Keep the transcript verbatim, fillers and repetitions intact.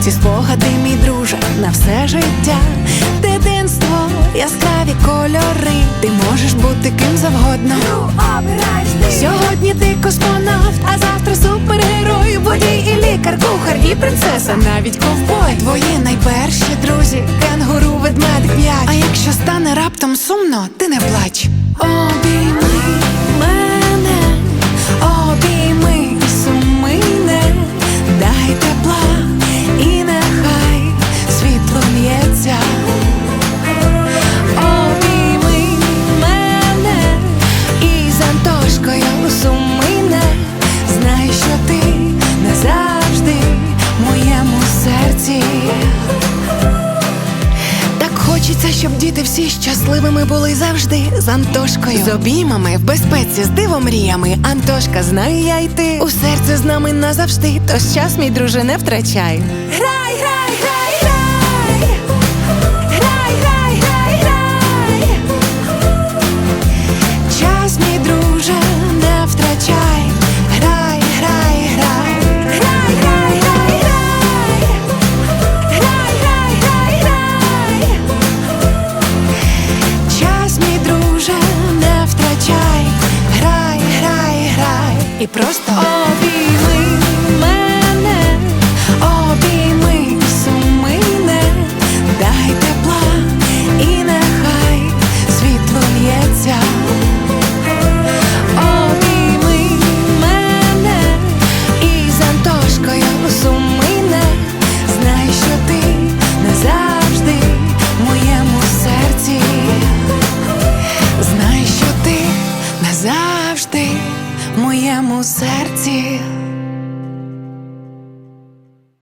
ці спогади, мій друже, на все життя. Дитинство, яскраві кольори, ти можеш бути ким завгодно. Сьогодні ти космонавт, а завтра супергерой, водій і лікар, кухар і принцеса, навіть ковбой. Твої найперші друзі, кенгуру, ведмедик, м'яч. А якщо стане раптом сумно, ти не плач. Обійми мене, обійми суми не, дай тепла і нехай світло лється. Обійми мене і з Антошкою суми не, знай, що ти назавжди в моєму серці. Хочеться, щоб діти всі щасливими були завжди з Антошкою. З обіймами, в безпеці, з дивомріями. Антошка, знаю я й ти, у серці з нами назавжди. Тож час, мій друже, не втрачай. Грай, грай, грай, грай. Грай, грай, грай, грай. Час, мій друже, не втрачай.